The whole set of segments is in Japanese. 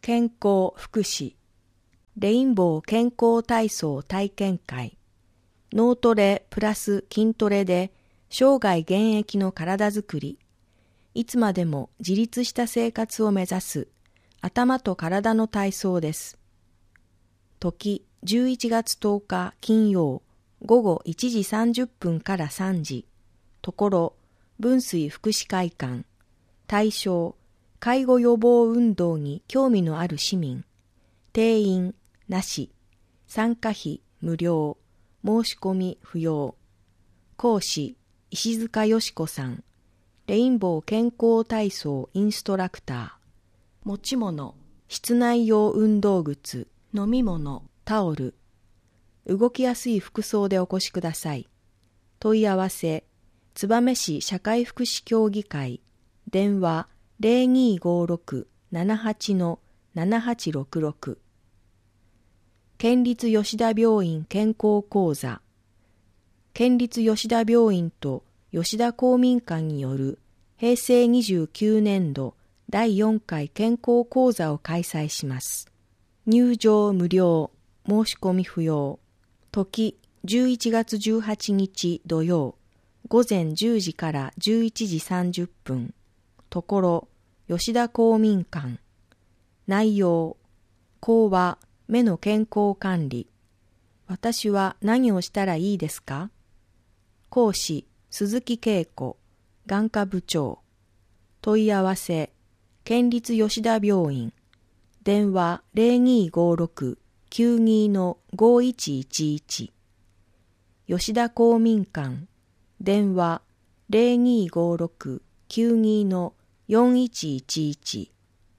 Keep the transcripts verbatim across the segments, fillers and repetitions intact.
健康福祉レインボー健康体操体験会脳トレプラス筋トレで生涯現役の体づくり、いつまでも自立した生活を目指す頭と体の体操です。時じゅういちがつとおか金曜午後いちじさんじゅっぷんからさんじ、ところ分水福祉会館、対象介護予防運動に興味のある市民、定員なし、参加費無料、申し込み不要。講師石塚よし子さん、レインボー健康体操インストラクター。持ち物、室内用運動靴、飲み物、タオル。動きやすい服装でお越しください。問い合わせ、燕市社会福祉協議会、電話 ゼロにーごーろく ななはち ななはちろくろく。県立吉田病院健康講座。県立吉田病院と吉田公民館によるへいせいにじゅうきゅうねんどだいよんかい健康講座を開催します。入場無料、申し込み不要。時じゅういちがつじゅうはちにち土曜、午前じゅうじからじゅういちじさんじゅっぷん。ところ吉田公民館。内容、講話、目の健康管理。私は何をしたらいいですか？講師、鈴木恵子、眼科部長。問い合わせ、県立吉田病院。電話 ゼロにーごーろく きゅうにー ごいちいちいち。吉田公民館。電話 ゼロにーごーろく きゅうにー よんいちいちいち。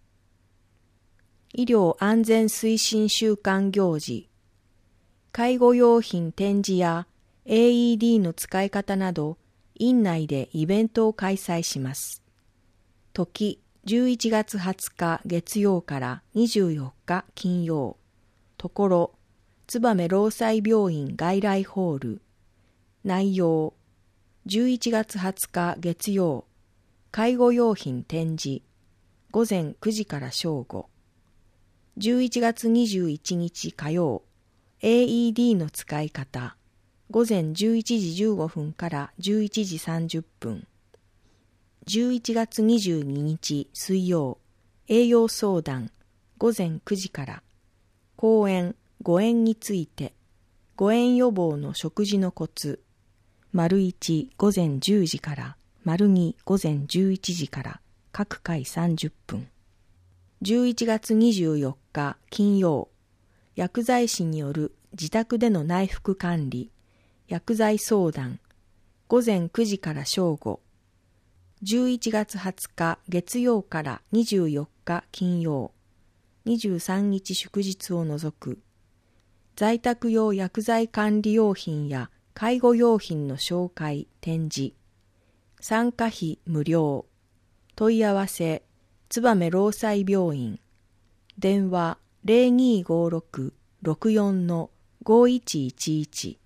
医療安全推進週間行事。介護用品展示や エーイーディー の使い方など、院内でイベントを開催します。時じゅういちがつはつか月曜からにじゅうよっか金曜。ところ燕労災病院外来ホール。内容、じゅういちがつはつか月曜、介護用品展示、午前くじから正午。じゅういちがつにじゅういちにち火曜、エーイーディー の使い方、午前じゅういちじじゅうごふんからじゅういちじさんじゅっぷん。じゅういちがつにじゅうににち水曜、栄養相談、午前くじから。講演、誤嚥について、誤嚥予防の食事のコツ。丸いち午前じゅうじから、丸に午前じゅういちじから、各回さんじゅっぷん。じゅういちがつにじゅうよっか金曜、薬剤師による自宅での内服管理、薬剤相談、午前くじから正午。じゅういちがつはつか月曜からにじゅうよっか金曜、にじゅうさんにち祝日を除く、在宅用薬剤管理用品や介護用品の紹介・展示、参加費無料。問い合わせ、燕労災病院。電話 ゼロにーごーろく ろくよん ごいちいちいち。